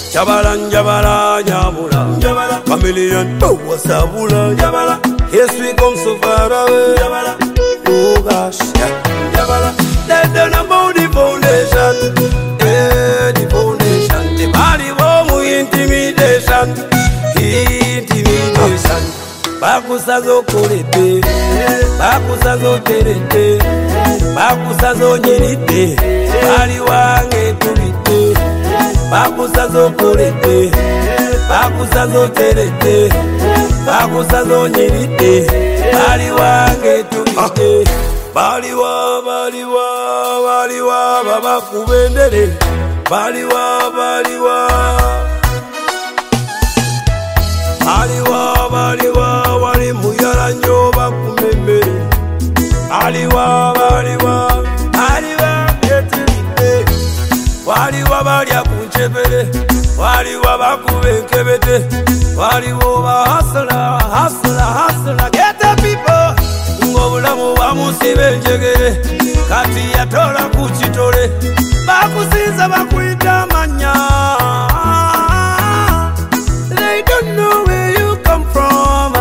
Jabala njabala nyabula Chameleon wasabula Jabala Yes we come so far away Jabala Oh gosh Jabala Let them about the foundation the foundation The body womu intimidation Intimidation Bakusazo kurete Bakusazo terete Bakusazo nyirite Bali wange tubite Bakusazo kurete Bakusazo terete Bakusazo nyirite Bali wange tubite Baliwa baba kubendere Baliwa wali muyala nyoba kumembere Baliwa yetimite Waliwa balya kunchebere Waliwa bakubenkebete Waliwa hustler Get the people Ngobulamu bamusibe njegere Kati yatola kuchitole Bakusinza bakuita manya They don't know where you come from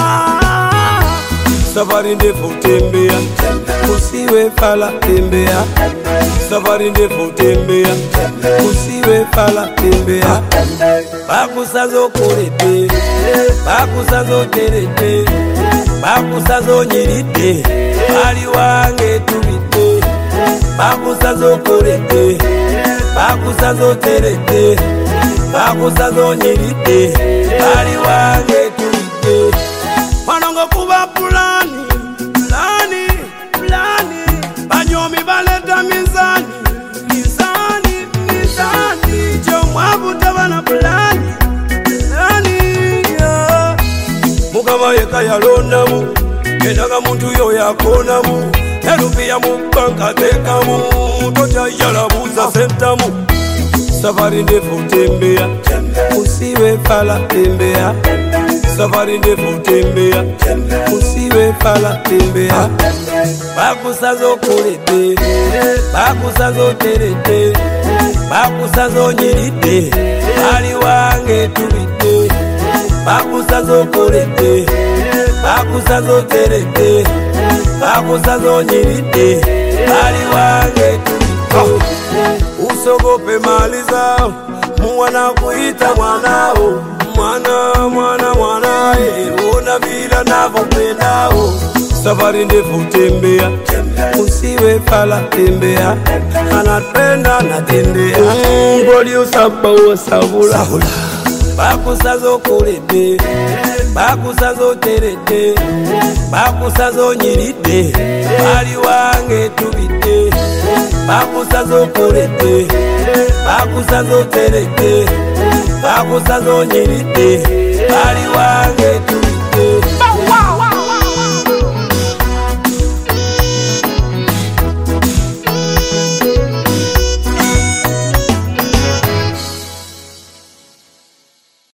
Safari ndefu tembea Usiwe fala tembea Safari ndefu tembea Usiwe fala tembea Bakusazo kurete Bakusazo terete Bakusazo nyirite Bali wange tubite Bakusazo kurete Bakusazo terete Bakusazo nyirite Bali wange tubite Manongo kuba pulani Banyomi baleta mizani Jomwabu tabana pulani Mukama yeka yalonamu Yenaga muntu yo yakonamu Erupiya mubanka tekamu Toja yalabuza sentamu Safari ndefu tembea Usiwe fala tembea Safari ndefu tembea Usiwe fala tembea Bakusazo kurete Bakusazo terete Bakusazo nyirite Bali wange tubite Bakusazo kurete Bakusazo terete Bakusazo nyirite Bali wange tubite Usogope mali zao Mwana kuita mwanao Mwana Ona vila navopendao Safari ndefu tembea Usiwe fala tembea Anapenda natembea Ngoli usaba usabula Bakusazo kurete Bakusazo terete Bakusazo nyirite Bali wange tubite Bakusazo kurete Bakusazo terete Bakusazo nyirite Bali wange